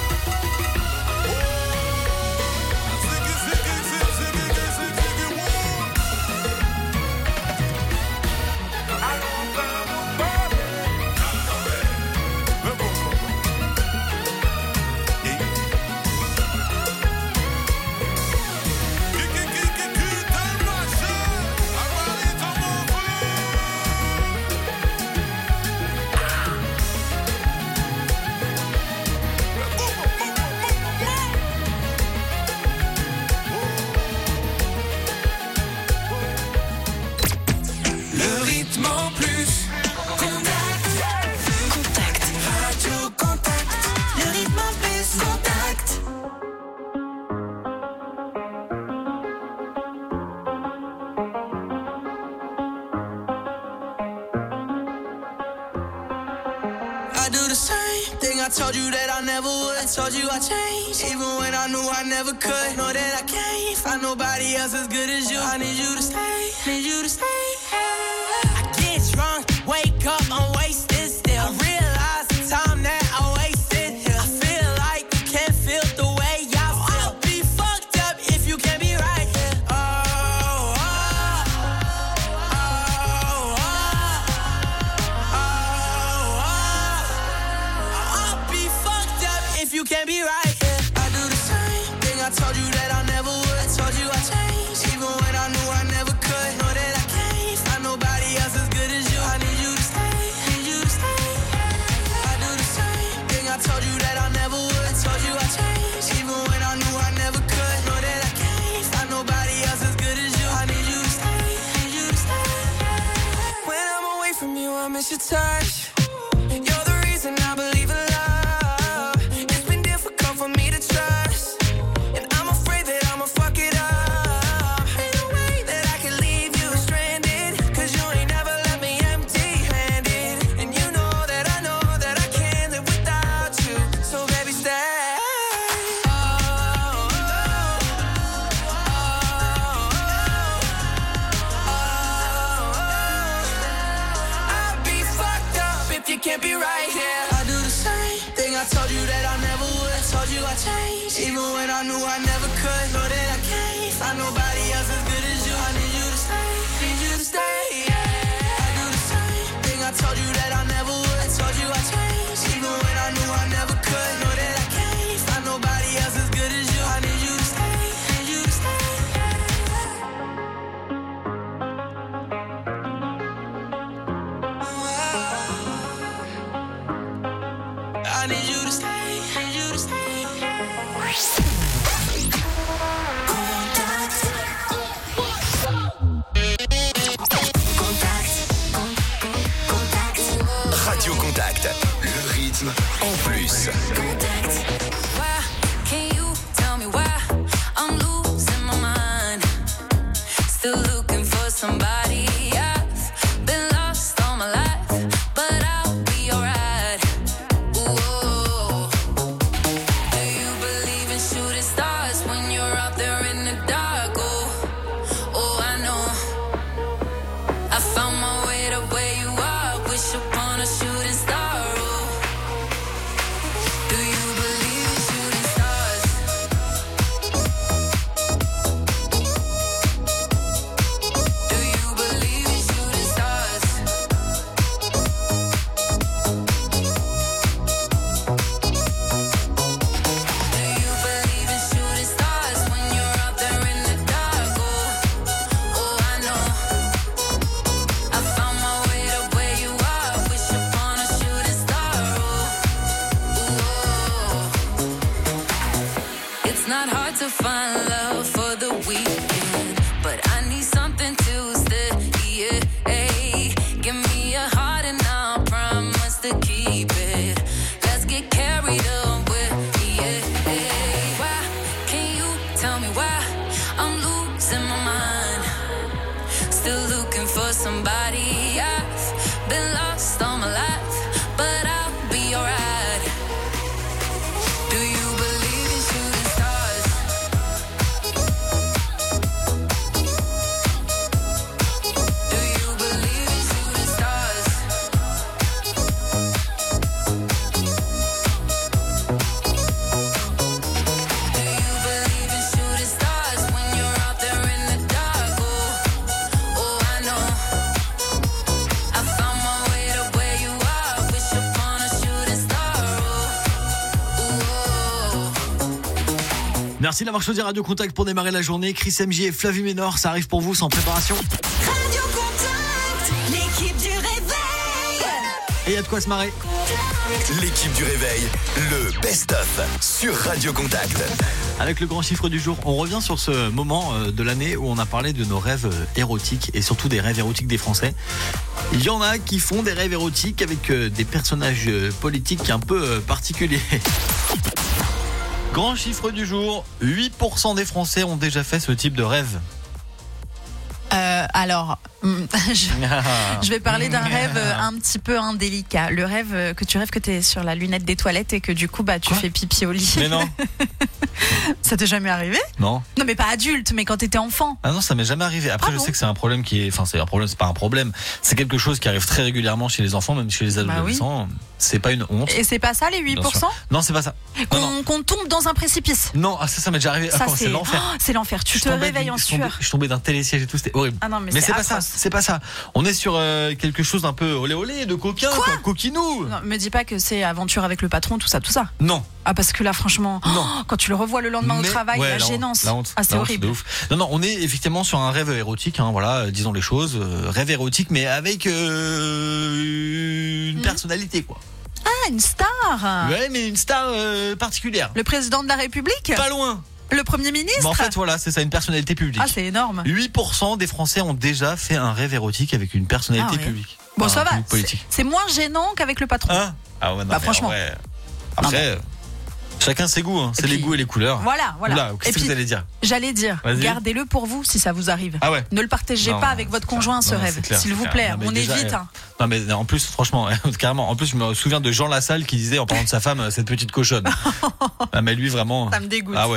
Told you that I never would. I told you I changed, even when I knew I never could. Know that I can't find nobody else as good as you. I need you to stay, need you to stay. I get drunk, wake up, I'm wasted still. I realize the time that I wasted here. I feel like you can't feel the way I feel. I'll be fucked up if you can't be right here. Oh, oh, oh, oh, oh, oh, oh. I'll be miss your touch. You're the reason I believe in love. It's been difficult for me to trust, and I'm afraid that I'ma fuck it up. Ain't no way that I can leave you stranded, 'cause you ain't never left me empty-handed. And you know that I know that I can't live without you. So baby, stay. You can't be right here. I do the same thing. I told you that I never would. I told you I changed, even when I knew I never could. Know that I can't find nobody else as good as you. I need you to stay, need you to stay. Yeah. I do the same thing. I told you that I never would. I told you I changed, even when I knew I never could. Know that I can't find nobody else as good as you. I need you to stay, need you to stay. I need you to stay, need you to stay. Radio Contact, le rythme en plus. Why can't you tell me why I'm losing my mind? Still looking for somebody. I've been lost all my life, but I'll be alright. Ooh, do you believe in shooting stars when you're out there in the dark? Oh, oh, I know. I found my way to where you are. Wish upon a shooting star. Oh, do you believe in shooting stars? Do you believe in shooting stars? Do you believe in shooting stars when you're out there in the dark? Oh, oh, I know. I found my way to where you are. Wish upon a shooting star. Oh, oh. It's not hard to find love for the weekend, but I need something to stay. Yeah, give me a heart and I'll promise to keep it. Let's get carried away. Yeah, why can you tell me why I'm losing my mind? Still looking for somebody. I've been lost all my life, but I'll be alright. Do you believe in shooting stars? Do you believe in shooting stars? Do you believe in shooting stars when you're out there in the dark? Oh, oh, I know. I found my way to where you are. Wish upon a shooting star. Oh, oh. Merci d'avoir choisi Radio Contact pour démarrer la journée. Chris M J et Flavie Ménor, ça arrive pour vous sans préparation. Radio Contact, l'équipe du réveil. Et il y a de quoi se marrer. L'équipe du réveil, le best-of sur Radio Contact. Avec le grand chiffre du jour, on revient sur ce moment euh, de l'année où on a parlé de nos rêves euh, érotiques et surtout des rêves érotiques des Français. Il y en a qui font des rêves érotiques avec euh, des personnages euh, politiques un peu euh, particuliers. Grand chiffre du jour, huit pour cent des Français ont déjà fait ce type de rêve. Euh, alors, hum, je, je vais parler d'un rêve euh, un petit peu indélicat. Le rêve euh, que tu rêves que tu es sur la lunette des toilettes et que du coup, bah, tu Quoi fais pipi au lit. Mais non. Ça t'est jamais arrivé? Non. Non, mais pas adulte, mais quand t'étais enfant. Ah non, ça m'est jamais arrivé. Après, Ah je bon sais que c'est un problème qui est, enfin, c'est un problème, c'est pas un problème. C'est quelque chose qui arrive très régulièrement chez les enfants, même chez les adolescents. Bah C'est pas une honte. Et c'est pas ça, les huit Bien pour cent? sûr. Non, c'est pas ça. Non, Qu'on non. qu'on tombe dans un précipice. Non, ah, ça, ça m'est déjà arrivé. Ça, Ah, c'est l'enfer. Oh, c'est l'enfer. Tu Je te tombais réveilles d'une- en je tombais- sueur. Je tombais d'un télésiège et tout, c'était horrible. Ah non, mais mais c'est c'est pas ça, atroce. c'est pas ça. On est sur euh, quelque chose d'un peu olé olé, de coquin, Quoi quoi, coquinou. Non, me dis pas que c'est aventure avec le patron, tout ça, tout ça. Non. Ah, parce que là, franchement, Non. oh, quand tu le revois le lendemain Mais- au travail, ouais, la, honte, gênance. la honte, Ah, c'est la honte, horrible. de ouf. Non, non, on est effectivement sur un rêve érotique, hein, voilà, euh, disons les choses, euh, rêve érotique, mais avec euh, une Hmm. personnalité, quoi. Ah, une star. Ouais, mais une star euh, particulière. Le président de la République? Pas loin. Le Premier ministre. Mais en fait, voilà, c'est ça, une personnalité publique. Ah, c'est énorme. huit pour cent des Français ont déjà fait un rêve érotique avec une personnalité Ah ouais. publique. Bon, Enfin, ça un va. public politique. C'est, c'est moins gênant qu'avec le patron. Hein ah ouais, non, Bah, mais franchement. ouais. Après, euh, chacun ses goûts, hein. c'est puis, les goûts et les couleurs. Voilà, voilà. Oula, qu'est-ce Et que puis, vous allez dire? J'allais dire, Vas-y. gardez-le pour vous si ça vous arrive. Ah ouais. Ne le partagez Non, pas non, avec votre c'est conjoint, clair. ce Non, rêve, c'est clair, s'il c'est vous clair. plaît. Non, mais On déjà, évite. eh, hein. Non mais en plus, franchement, carrément. En plus, je me souviens de Jean Lassalle qui disait en parlant de sa femme, cette petite cochonne. Ah mais lui vraiment. Ça me dégoûte. Ah ouais.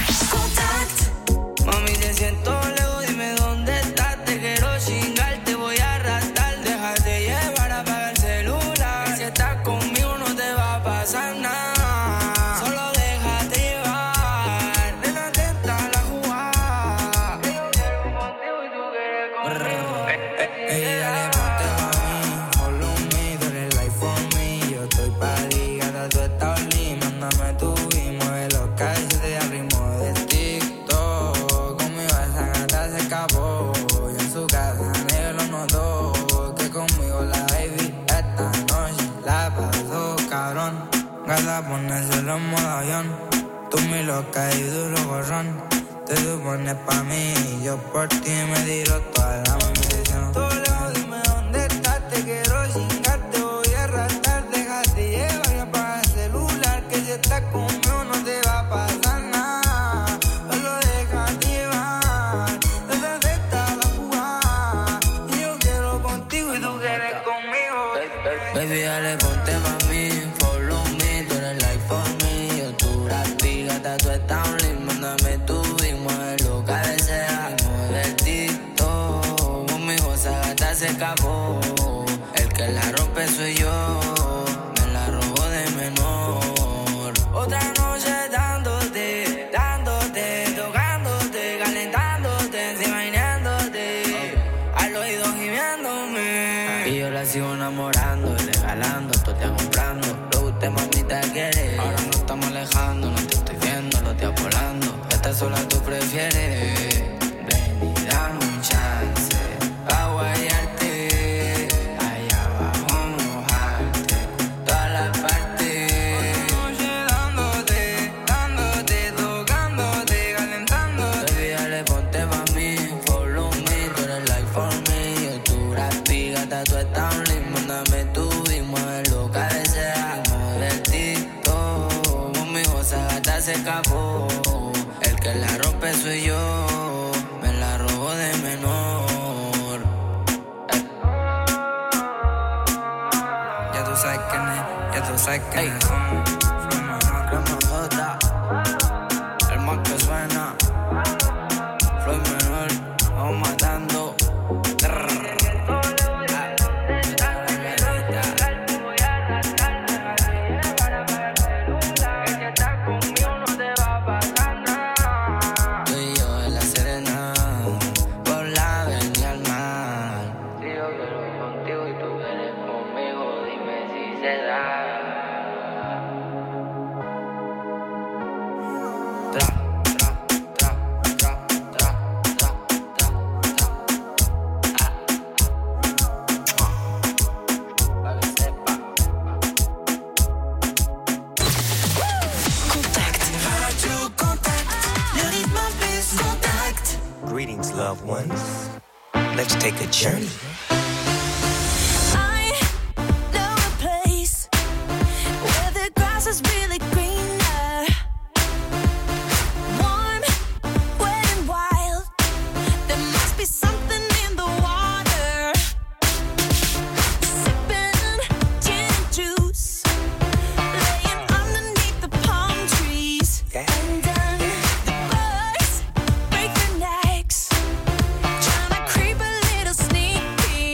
Mami, te siento lejos, dime dónde estás. Te quiero chingar, te voy a arrastrar. Déjate llevar, apaga el celular. Y si estás conmigo no te va a pasar nada. Solo déjate llevar. Nena, atenta a la jugada. Yo quiero contigo y tú quieres conmigo. Ey, dale, ponte pa' mí. Follow me, tú eres life for me. Yo estoy pa' ti, gata, tú estás only. Mándame tu y mueve los calles de al ritmo de TikTok. Conmigo esa gata se escapó. Y en su casa negro lo notó. Que conmigo la baby esta noche la pasó cabrón. Gata, ponérselo en modo avión. Tú mi loca y duro gorrón. Te supones pa' mí y yo por ti me tiro toda la munición. Todo lejos, dime dónde estás. Te quiero chingar, te voy a arrastrar. Déjate llevar y apaga el celular. Que si estás conmigo no te va a pasar nada. Solo déjate llevar. Desde esta la jugada. Y yo quiero contigo y tú quieres conmigo. Baby, dale, ponte pa' mí. Follow me, tú eres life for me. Yo tu rapi, gata, tú estás un link. Mándame tu y mueve lo que desea. Mueve el TikTok. Conmigo esa gata se escapó. El que la rompe soy yo. Me la robó de menor. Otra noche dándote, dándote, tocándote, calentándote, imaginándote. Al oído gimiéndome. Y yo la sigo enamorando y regalando, tú te comprando. Lo que usted mamita quiere. Ahora no estamos alejando, no te estoy viendo, lo estoy volando. Esta sola tú prefieres. Ven y dame un chance. Pa' guayarte. Allá abajo mojarte. Todas las partes. Noche dándote, dándote, tocándote, calentándote. Baby, dale, ponte pa' mí. Follow me, tú eres life for me. Yo tu rapi, gata, tú estás un link. Mándame tu y mueve lo que desea. Mueve el TikTok. Conmigo esa gata se escapó. El que la rompe soy yo. Me la robó de menor. Eh. Ya tú sabes quién es, ya tú sabes quién es. Flama, flama, jota. El más que suena. Floyd menor, vamos matando. Tú y yo en la Serena, por la avenida al mar. Si yo quiero contigo y tú quieres conmigo, dime si se da. Tra, tra, tra, tra, tra, tra, tra, tra. Ah. Pa' que sepa. Contact. Radio Contact. Le rythme plus Contact. Greetings, loved ones. Let's take a journey. I know a place where the grass is really greener. Warm, wet and wild. There must be something in the water. Sipping gin and juice, laying underneath the palm trees. And then the birds break their necks, trying to creep a little sneak peek.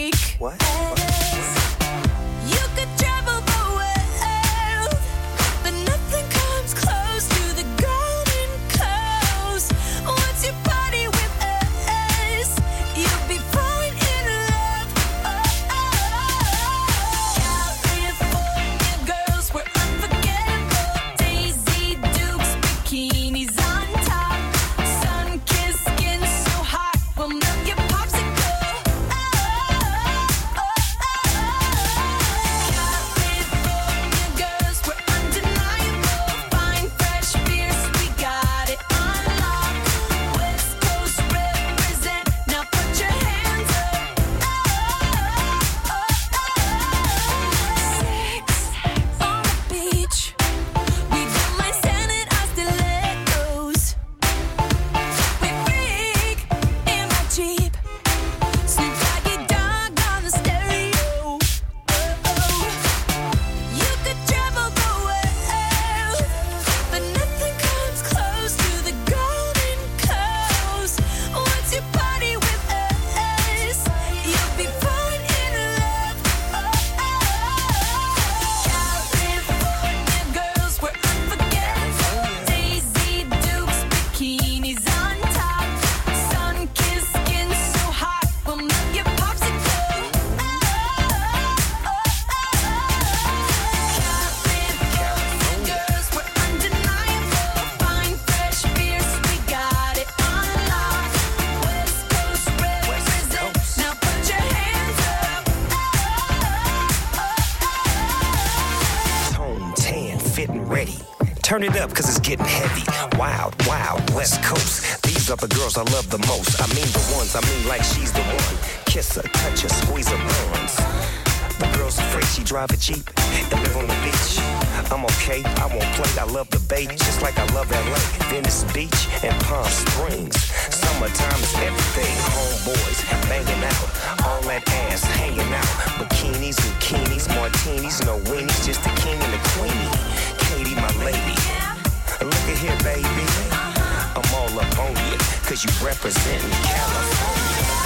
turn it up, cause it's getting heavy. Wild, wild, West Coast. These are the girls I love the most. I mean the ones, I mean like she's the one. Kiss her, touch her, squeeze her buns. The girl's afraid she drive a Jeep and live on the beach. I'm okay, I won't play, I love the bay, just like I love L A. Venice Beach and Palm Springs. Summertime is everything, homeboys banging out. All that ass hanging out. Bikinis, bikinis, martinis, no weenies, just the king and the queenie. Katie, my lady. Look at here, baby. I'm all up on you, cause you representin' California.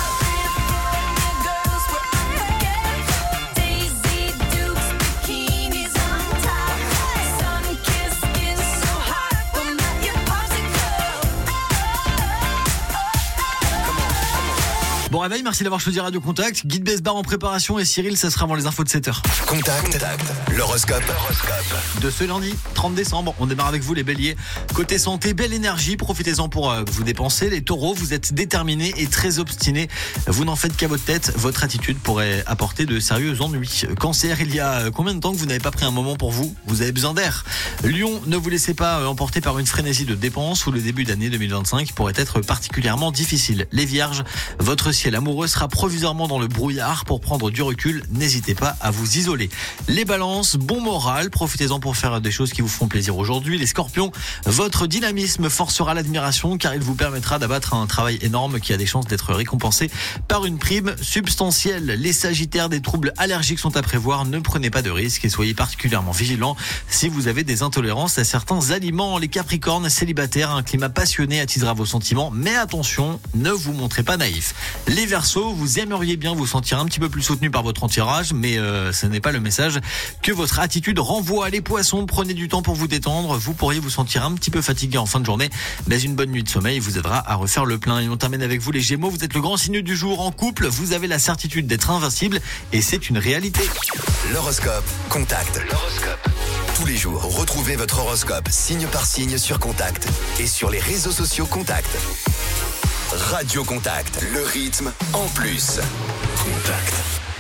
Bon réveil, merci d'avoir choisi Radio Contact. Guide Besbar en préparation et Cyril, ça sera avant les infos de sept heures. Contact, Contact. L'horoscope. De ce lundi trente décembre, on démarre avec vous les béliers. Côté santé, belle énergie, profitez-en pour euh, vous dépenser. Les taureaux, vous êtes déterminés et très obstinés. Vous n'en faites qu'à votre tête, votre attitude pourrait apporter de sérieux ennuis. Cancer, il y a combien de temps que vous n'avez pas pris un moment pour vous ? Vous avez besoin d'air. Lion, ne vous laissez pas emporter par une frénésie de dépenses où le début d'année deux mille vingt-cinq pourrait être particulièrement difficile. Les vierges, votre ciel amoureux sera provisoirement dans le brouillard. Pour prendre du recul, n'hésitez pas à vous isoler. Les balances, bon moral, profitez-en pour faire des choses qui vous font plaisir aujourd'hui. Les scorpions, votre dynamisme forcera l'admiration car il vous permettra d'abattre un travail énorme qui a des chances d'être récompensé par une prime substantielle. Les sagittaires, des troubles allergiques sont à prévoir, ne prenez pas de risques et soyez particulièrement vigilants si vous avez des intolérances à certains aliments. Les capricornes, célibataires, un climat passionné attisera vos sentiments, mais attention, ne vous montrez pas naïf. Les Verseaux, vous aimeriez bien vous sentir un petit peu plus soutenu par votre entourage, mais euh, ce n'est pas le message que votre attitude renvoie. Les poissons, prenez du temps pour vous détendre. Vous pourriez vous sentir un petit peu fatigué en fin de journée, mais une bonne nuit de sommeil vous aidera à refaire le plein. Et on termine avec vous les Gémeaux, vous êtes le grand signe du jour. En couple, vous avez la certitude d'être invincible et c'est une réalité. L'horoscope Contact. L'horoscope. Tous les jours, retrouvez votre horoscope signe par signe sur Contact et sur les réseaux sociaux Contact. Radio Contact, le rythme en plus. Contact.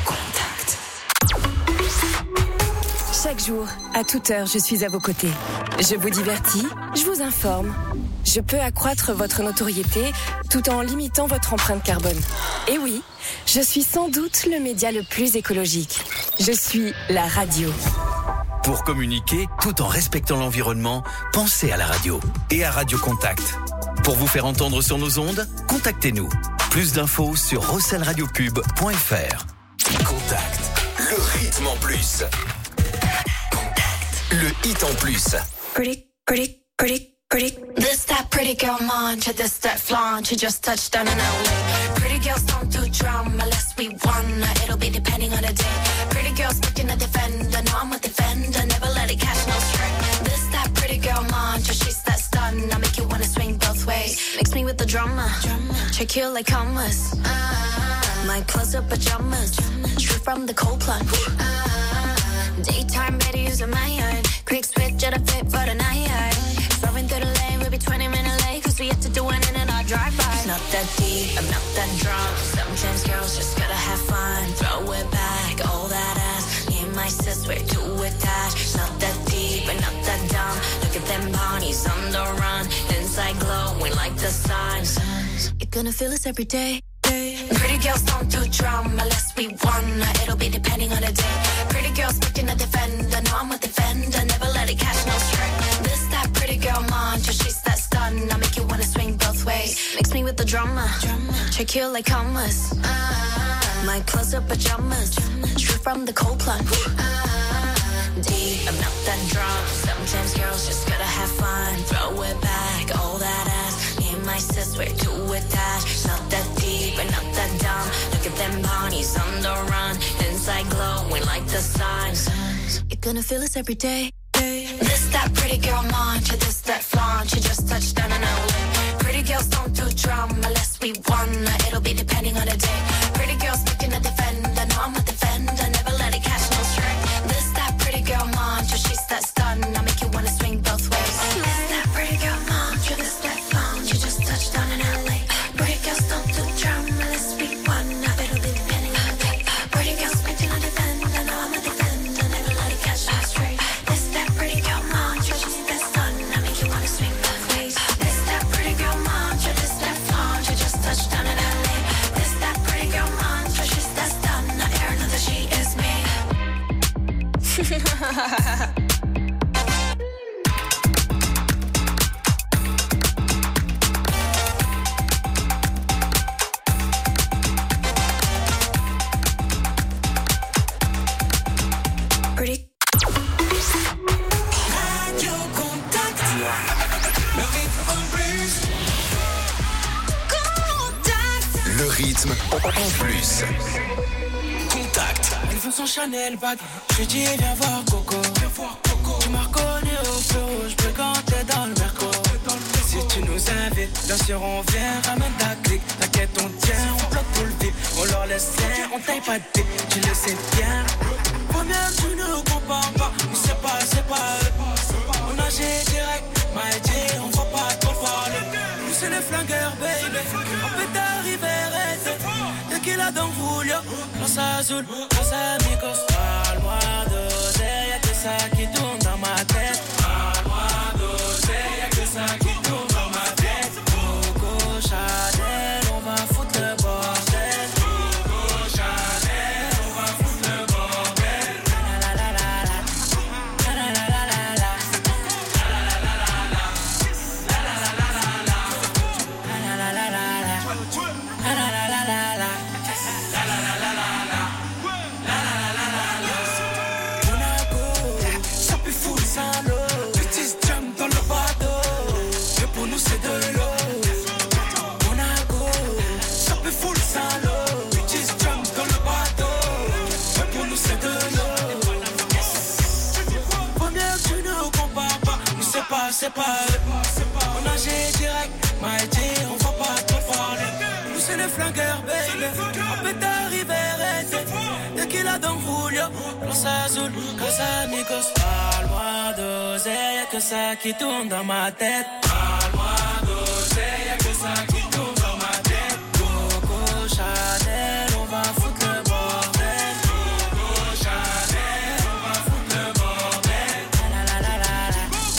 Chaque jour, à toute heure, je suis à vos côtés. Je vous divertis, je vous informe. Je peux accroître votre notoriété tout en limitant votre empreinte carbone. Et oui, je suis sans doute le média le plus écologique. Je suis la radio. Pour communiquer tout en respectant l'environnement, pensez à la radio et à Radio Contact. Pour vous faire entendre sur nos ondes, contactez-nous. Plus d'infos sur rossel radio pub point f r. Contact, le rythme en plus. Contact, le hit en plus. Pretty, pretty, pretty, pretty. This that pretty girl mantra, this that flaunt. You just touched down in L A. Pretty girls don't do drama unless we wanna. It'll be depending on the day. Pretty girls picking a defender. No, I'm a defender. Never let it catch no string. This that pretty girl mantra, she's that stun. I make you wanna swing both ways. Mix me with the drama. Check you like commas. My clothes are pajamas. Straight from the cold plunge. Daytime better using my iron. Quick switch at a fit for the night. Swerving through the lane, we'll be twenty minutes late. Cause we have to do it in our drive-by. Not that deep, I'm not that drunk. Sometimes girls just gotta have fun. Throw it back, all that ass. Me and my sis, we're too attached. Not that deep, but not that dumb. Look at them ponies on the run. Inside glowing like the sun. You're gonna feel this every day. Pretty girls don't do drama unless we wanna. It'll be depending on the day. Pretty girls picking a defender. No, I'm a defender. Never let it catch no string. This that pretty girl mantra. She's that stun. I make you wanna swing both ways. Mix me with the drama. Check you like commas. My clothes are pajamas. Straight from the cold plunge. Deep, I'm not that drunk. Sometimes girls just gotta have fun. Throw it back, all that ass. Me and my sis, we're too attached. Not that deep, but not that dumb. Look at them ponies on the run. Inside glowing like the sun. You're gonna feel this every day. This that pretty girl mantra, this that flaunt. You just touched down in L A. Pretty girls don't do drama unless we wanna. It'll be depending on the day. Pretty girls picking a defender. No, I'm a defender. Never let it catch no string. This that pretty girl mantra, she's that stun. I make you wanna swing both ways. This that pretty girl mantra, this that flaunt. You just touched down in L A. Pretty girls don't do drama unless we wanna. It'll be depending on the day. Pretty girls picking a defender. No, I'm a defender. Never let it catch no string. This that pretty girl mantra, she's that stun. rythme en plus. Contact. Elle veut son Chanel bag. Je lui dis viens voir Coco. Tu m'as reconnu au feu rouge, bleu quand t'es dans le Merco. Si tu nous invites, bien sûr on vient, ramène ta clique. T'inquiète on tient, on bloque tout le vide. On leur laisse rien, on taille pas de dé, tu le sais bien. Première tu ne compares pas, mais c'est pas, c'est pas eux. On agit direct, m'a dit on va pas trop parler. Nous c'est les flingueurs baby, on peut t'arriver arrêter. Dès qu'il a dans Julio, Los Azul, Los Amigos. Parle-moi d'oseille, y'a que ça qui tourne dans ma tête. Parle-moi d'oseille, y'a que ça qui tourne dans ma tête. Coco Chanel, on va foutre le bordel. Coco Chanel, on va foutre le bordel. La la la la la, la la la la la, la la la la la, la la la la la, la la la la la, la la la la la, la. C'est pas eux, on agit direct, m'a dit on va pas trop parler. Nous c'est les flingueurs baby, on peut t'arriver arrêter. Dès qu'il a dans Julio, Los Azul, Los Amigos. Parle-moi d'oseille, y'a que ça qui tourne dans ma tête. Parle-moi d'oseille, y'a que ça qui tourne dans ma tête. Coco Chanel, on va foutre le bordel. Coco Chanel, on va foutre le bordel. La la la la la.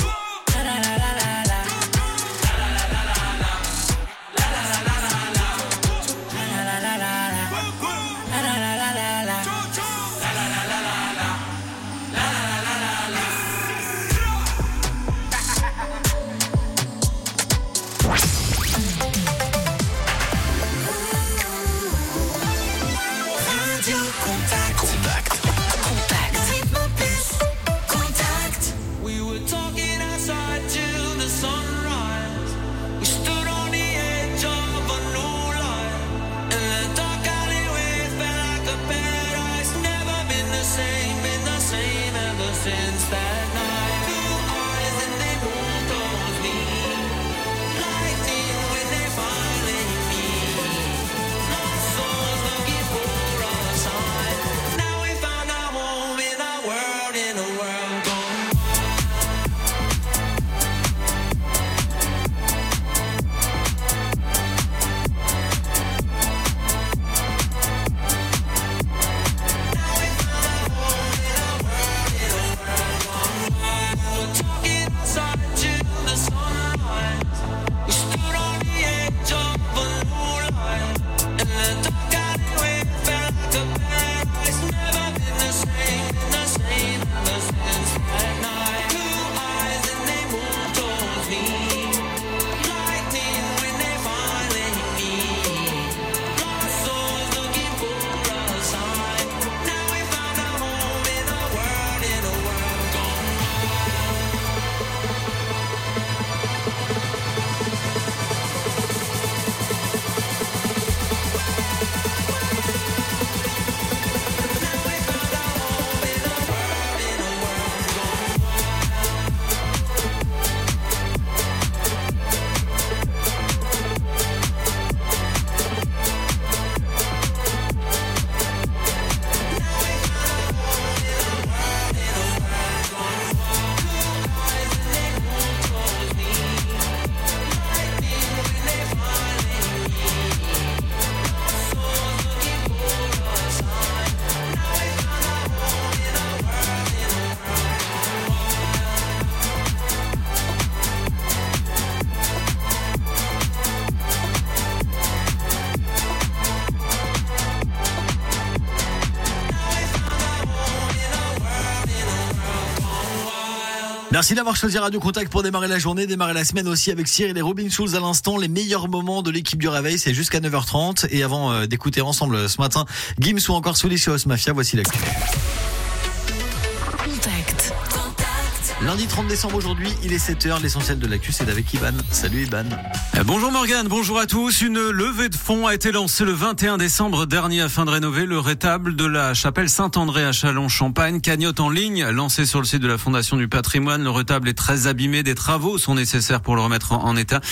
Merci d'avoir choisi Radio Contact pour démarrer la journée, démarrer la semaine aussi avec Cyril et Robin Schulz à l'instant. Les meilleurs moments de l'équipe du réveil, c'est jusqu'à neuf heures trente. Et avant euh, d'écouter ensemble ce matin Gims ou encore Souli chez Os Mafia, voici l'actu. Contact. Lundi trente décembre aujourd'hui, il est sept heures. L'essentiel de l'actu, c'est avec Iban. Salut Iban. Bonjour Morgane, bonjour à tous. Une levée de fonds a été lancée le vingt et un décembre dernier afin de rénover le rétable de la chapelle Saint-André à Châlons-Champagne. Cagnotte en ligne lancée sur le site de la Fondation du Patrimoine. Le rétable est très abîmé. Des travaux sont nécessaires pour le remettre en état.